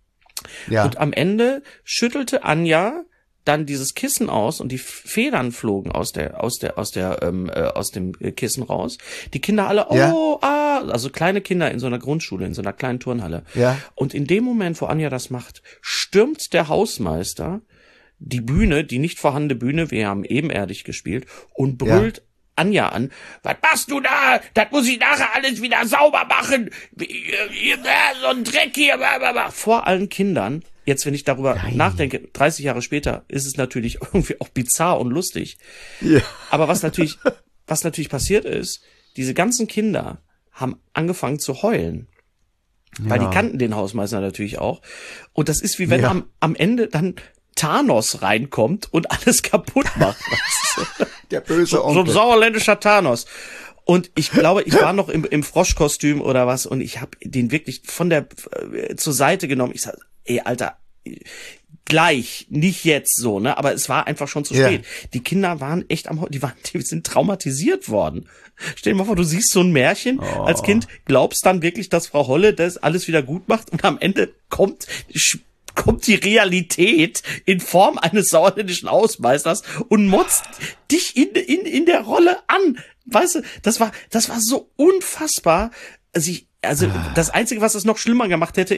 Ja. Und am Ende schüttelte Anja dann dieses Kissen aus und die Federn flogen aus der aus der aus der ähm, äh, aus dem Kissen raus. Die Kinder alle oh Ja. ah, also kleine Kinder in so einer Grundschule, in so einer kleinen Turnhalle. Ja. Und in dem Moment, wo Anja das macht, stürmt der Hausmeister die Bühne, die nicht vorhandene Bühne, wir haben ebenerdig gespielt, und brüllt Ja. Anja an. Was machst du da? Das muss ich nachher alles wieder sauber machen. So ein Dreck hier. Vor allen Kindern. Jetzt, wenn ich darüber Nein. nachdenke, dreißig Jahre später, ist es natürlich irgendwie auch bizarr und lustig. Ja. Aber was natürlich, was natürlich passiert ist, diese ganzen Kinder haben angefangen zu heulen. Weil Ja. die kannten den Hausmeister natürlich auch. Und das ist wie wenn Ja. am, am Ende dann Thanos reinkommt und alles kaputt macht. Weißt du? Der böse So, so ein Onkel. sauerländischer Thanos. Und ich glaube, ich war noch im, im Froschkostüm oder was und ich habe den wirklich von der äh, zur Seite genommen. Ich sag, ey, Alter, gleich, nicht jetzt so, ne? Aber es war einfach schon zu Ja. spät. Die Kinder waren echt am, die waren, die sind traumatisiert worden. Stell dir mal vor, du siehst so ein Märchen Oh. als Kind, glaubst dann wirklich, dass Frau Holle das alles wieder gut macht und am Ende kommt kommt die Realität in Form eines sauerländischen Hausmeisters und motzt dich in, in, in der Rolle an. Weißt du, das war, das war so unfassbar. Also, ich, also das Einzige, was es noch schlimmer gemacht hätte,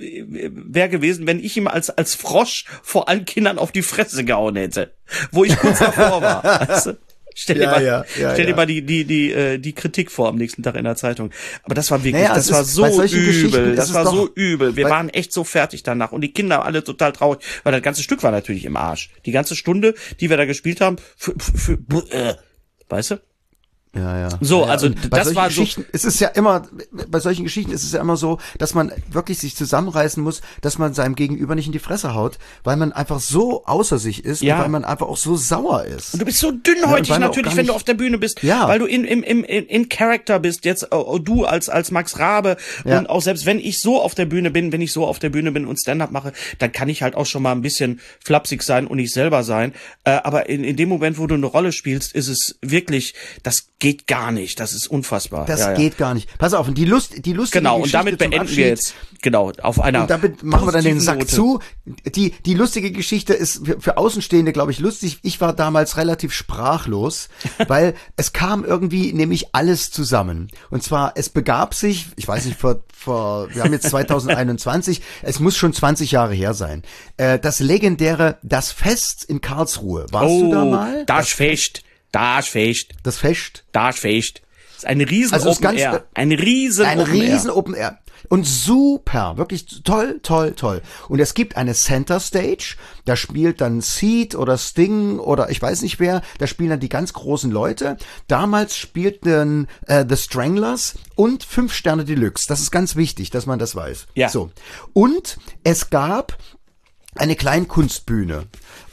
wäre gewesen, wenn ich ihm als, als Frosch vor allen Kindern auf die Fresse gehauen hätte. Wo ich kurz davor war. Weißt du? Stell dir Ja, mal, ja, ja, stell dir ja. mal die, die, die, äh, die Kritik vor am nächsten Tag in der Zeitung. Aber das war wirklich, Naja, das es war ist- so bei solchen Geschichten übel. ist Das es war doch- so übel. Wir weil- waren echt so fertig danach. Und die Kinder alle total traurig, weil das ganze Stück war natürlich im Arsch. Die ganze Stunde, die wir da gespielt haben, für, für, für, äh, weißt du? Ja, ja. So, ja, ja. also Und bei das solchen war so- Geschichten, es ist ja immer, bei solchen Geschichten ist es ja immer so, dass man wirklich sich zusammenreißen muss, dass man seinem Gegenüber nicht in die Fresse haut, weil man einfach so außer sich ist Ja. und weil man einfach auch so sauer ist. Und du bist so Ja, und dünnhäutig weil man auch natürlich, gar wenn du nicht- auf der Bühne bist, Ja. weil du in im im in, in Character bist. Jetzt oh, du als als Max Rabe Ja. und auch selbst wenn ich so auf der Bühne bin, wenn ich so auf der Bühne bin und Stand-up mache, dann kann ich halt auch schon mal ein bisschen flapsig sein und ich selber sein. Äh, aber in in dem Moment, wo du eine Rolle spielst, ist es wirklich, das geht gar nicht. Das ist unfassbar. Das ja, ja. geht gar nicht. Pass auf, und die Lust, die lustige Genau. Und Geschichte damit zum beenden Abschied, wir jetzt genau auf einer. Und damit machen wir dann den positiven Sack Note. zu. Die, die lustige Geschichte ist für, für Außenstehende, glaube ich, lustig. Ich war damals relativ sprachlos, weil es kam irgendwie nämlich alles zusammen. Und zwar, es begab sich, ich weiß nicht, vor, vor wir haben jetzt zwanzig einundzwanzig, es muss schon zwanzig Jahre her sein, äh, das legendäre Das Fest in Karlsruhe. Warst Oh, du da mal? das Fest, das Fest, Das Fest? das Fest. Das ist ein riesen Also das Open ganze- Air. Ein riesen Ein Open riesen Air. Open Air. Und super, wirklich toll, toll, toll. Und es gibt eine Center Stage, da spielt dann Seed oder Sting oder ich weiß nicht wer, da spielen dann die ganz großen Leute. Damals spielten äh, The Stranglers und Fünf Sterne Deluxe. Das ist ganz wichtig, dass man das weiß. Ja. So. Und es gab eine kleine Kunstbühne.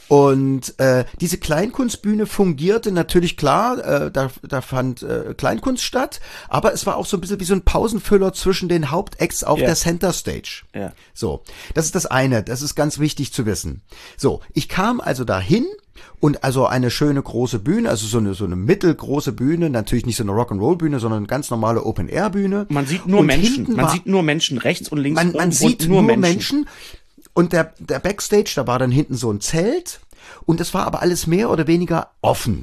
Und äh, diese Kleinkunstbühne fungierte natürlich klar, äh, da, da fand äh, Kleinkunst statt, aber es war auch so ein bisschen wie so ein Pausenfüller zwischen den Hauptacts auf Ja. der Center Stage. Ja. So, das ist das eine, das ist ganz wichtig zu wissen. So, ich kam also dahin und also eine schöne große Bühne, also so eine so eine mittelgroße Bühne, natürlich nicht so eine Rock'n'Roll-Bühne, sondern eine ganz normale Open-Air-Bühne. Man sieht nur Und Menschen, hinten man war- sieht nur Menschen rechts und links man, rum man und sieht nur, nur Menschen. Menschen. Und der, der Backstage, da war dann hinten so ein Zelt und es war aber alles mehr oder weniger offen.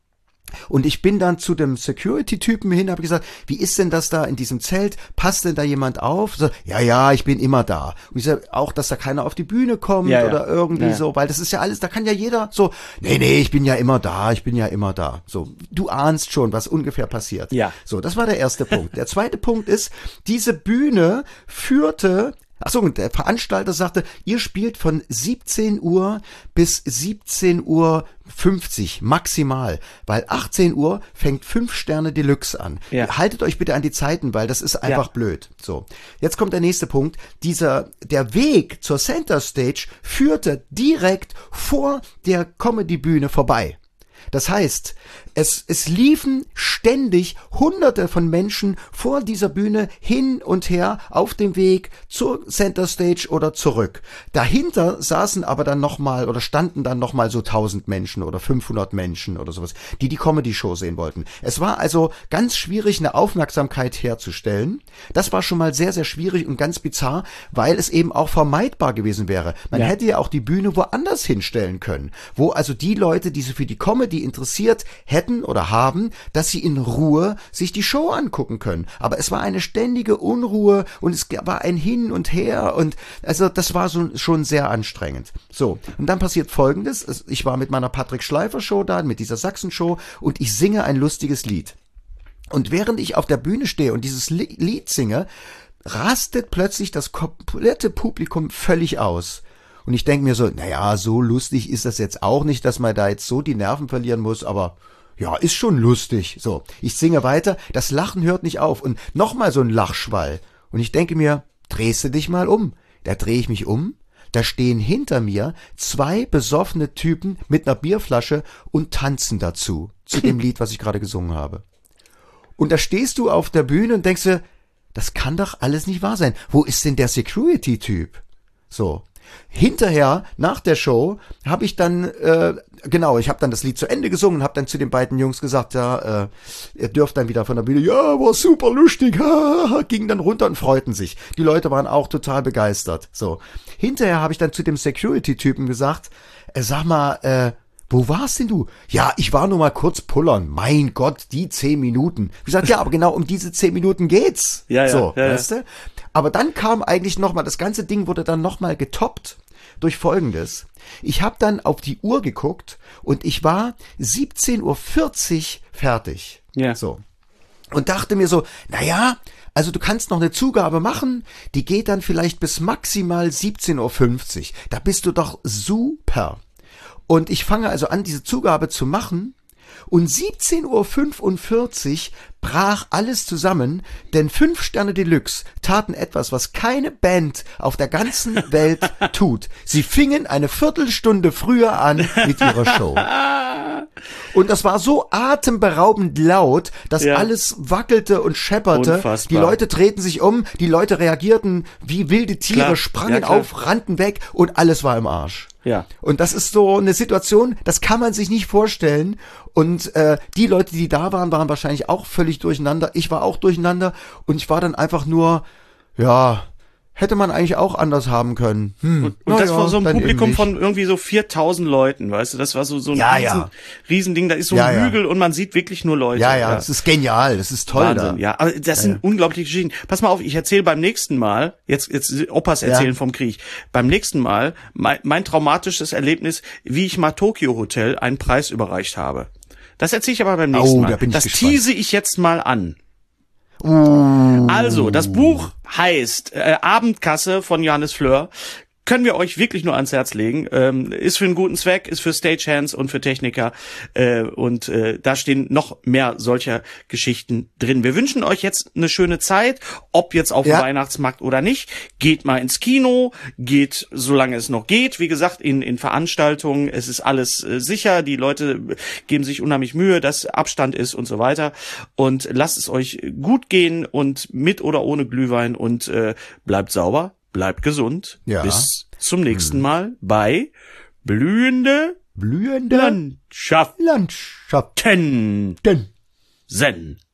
Und ich bin dann zu dem Security-Typen hin, habe gesagt, wie ist denn das da in diesem Zelt? Passt denn da jemand auf? So, ja, ja, ich bin immer da. Und ich sage auch, dass da keiner auf die Bühne kommt Ja, ja. oder irgendwie Ja, ja. so, weil das ist ja alles, da kann ja jeder so, nee, nee, ich bin ja immer da, ich bin ja immer da. So, du ahnst schon, was ungefähr passiert. Ja. So, das war der erste Punkt. Der zweite Punkt ist, diese Bühne führte Ach so, und der Veranstalter sagte, ihr spielt von siebzehn Uhr bis siebzehn Uhr fünfzig maximal, weil achtzehn Uhr fängt fünf Sterne Deluxe an. Ja. Haltet euch bitte an die Zeiten, weil das ist einfach Ja. blöd. So, jetzt kommt der nächste Punkt. Dieser, der Weg zur Center Stage führte direkt vor der Comedy-Bühne vorbei. Das heißt, es, es liefen ständig Hunderte von Menschen vor dieser Bühne hin und her auf dem Weg zur Center Stage oder zurück. Dahinter saßen aber dann nochmal oder standen dann nochmal so tausend Menschen oder fünfhundert Menschen oder sowas, die die Comedy-Show sehen wollten. Es war also ganz schwierig, eine Aufmerksamkeit herzustellen. Das war schon mal sehr, sehr schwierig und ganz bizarr, weil es eben auch vermeidbar gewesen wäre. Man Ja. hätte ja auch die Bühne woanders hinstellen können, wo also die Leute, die sich für die Comedy interessiert hätten oder haben, dass sie in Ruhe sich die Show angucken können. Aber es war eine ständige Unruhe und es war ein Hin und Her und also das war so, schon sehr anstrengend. So, und dann passiert Folgendes. Es- Ich war mit meiner Patrick Schleifer Show da, mit dieser Sachsen-Show und ich singe ein lustiges Lied. Und während ich auf der Bühne stehe und dieses Li- Lied singe, rastet plötzlich das komplette Publikum völlig aus. Und ich denke mir so, naja, so lustig ist das jetzt auch nicht, dass man da jetzt so die Nerven verlieren muss, aber ja, ist schon lustig. So, ich singe weiter, das Lachen hört nicht auf und nochmal so ein Lachschwall. Und ich denke mir, drehst du dich mal um. Da drehe ich mich um, da stehen hinter mir zwei besoffene Typen mit einer Bierflasche und tanzen dazu, zu dem Lied, was ich gerade gesungen habe. Und da stehst du auf der Bühne und denkst dir, das kann doch alles nicht wahr sein. Wo ist denn der Security-Typ? So. Hinterher, nach der Show, habe ich dann, äh, genau, ich habe dann das Lied zu Ende gesungen und habe dann zu den beiden Jungs gesagt, ja, äh, ihr dürft dann wieder von der Bühne, ja, war super lustig, ha, gingen dann runter und freuten sich. Die Leute waren auch total begeistert. So. Hinterher habe ich dann zu dem Security-Typen gesagt, äh, sag mal, äh, wo warst denn du? Ja, ich war nur mal kurz pullern. Mein Gott, die zehn Minuten. Ich gesagt, ja, aber genau um diese zehn Minuten geht's. Ja, ja, so, ja, ja. weißt du? Aber dann kam eigentlich nochmal, das ganze Ding wurde dann nochmal getoppt durch Folgendes. Ich habe dann auf die Uhr geguckt und ich war siebzehn Uhr vierzig fertig. Ja. So. Und dachte mir so, naja, also du kannst noch eine Zugabe machen, die geht dann vielleicht bis maximal siebzehn Uhr fünfzig. Da bist du doch super. Und ich fange also an, diese Zugabe zu machen und siebzehn Uhr fünfundvierzig brach alles zusammen, denn fünf Sterne Deluxe taten etwas, was keine Band auf der ganzen Welt tut. Sie fingen eine Viertelstunde früher an mit ihrer Show. Und das war so atemberaubend laut, dass Ja. alles wackelte und schepperte. Unfassbar. Die Leute drehten sich um, die Leute reagierten wie wilde Tiere, Klar. sprangen Ja, klar. auf, rannten weg und alles war im Arsch. Ja. Und das ist so eine Situation, das kann man sich nicht vorstellen. Und äh, die Leute, die da waren, waren wahrscheinlich auch völlig durcheinander. Ich war auch durcheinander und ich war dann einfach nur, ja, hätte man eigentlich auch anders haben können. Hm, Und na das ja, war so ein dann eben Publikum nicht. von irgendwie so viertausend Leuten, weißt du, das war so, so ein Ja, riesen, ja. Riesending, da ist so Ja, ein ja. Hügel und man sieht wirklich nur Leute. Ja, ja, das ist genial, das ist toll Wahnsinn, da. ja. Aber das sind unglaubliche Geschichten. Pass mal auf, ich erzähle beim nächsten Mal, jetzt, jetzt Opas erzählen Ja. vom Krieg. Beim nächsten Mal mein, mein traumatisches Erlebnis, wie ich mal Tokyo Hotel einen Preis überreicht habe. Das erzähle ich aber beim nächsten Oh, Mal. da bin ich das gespannt. tease ich jetzt mal an. Uh, Also, das Buch heißt äh, Abendkasse von Johannes Fleur. können wir euch wirklich nur ans Herz legen. Ähm, ist für einen guten Zweck, ist für Stagehands und für Techniker. Äh, und äh, da stehen noch mehr solcher Geschichten drin. Wir wünschen euch jetzt eine schöne Zeit, ob jetzt auf dem Ja. Weihnachtsmarkt oder nicht. Geht mal ins Kino, geht, solange es noch geht. Wie gesagt, in, in Veranstaltungen, es ist alles äh, sicher. Die Leute geben sich unheimlich Mühe, dass Abstand ist und so weiter. Und lasst es euch gut gehen und mit oder ohne Glühwein und äh, bleibt sauber, bleibt gesund. Ja. Bis zum nächsten Mal bei Blühende Blühende Landschaften Landschaft. Denn Zen.